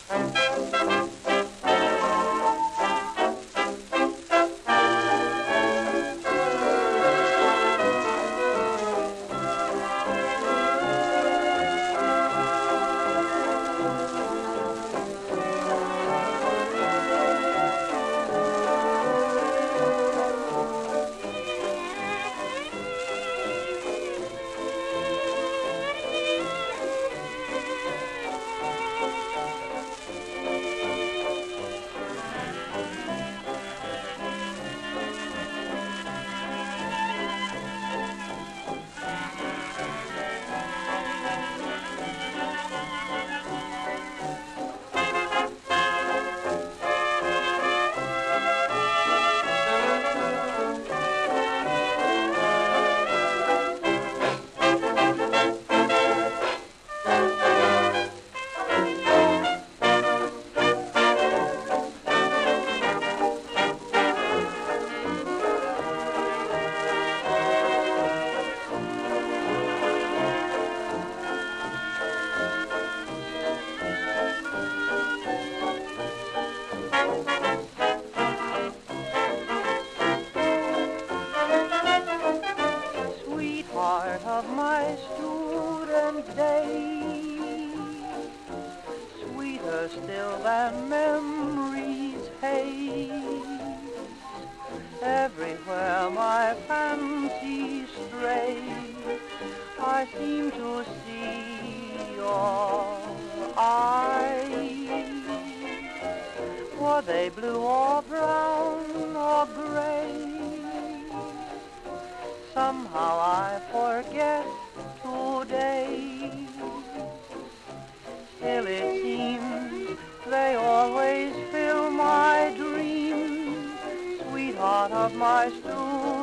Sweetheart of my student days, sweeter still than memories haze. Everywhere my fancy strays, I seem to see your eyes. Were they blue or brown or gray? Somehow I forget today. Still it seems they always fill my dreams, sweetheart of my student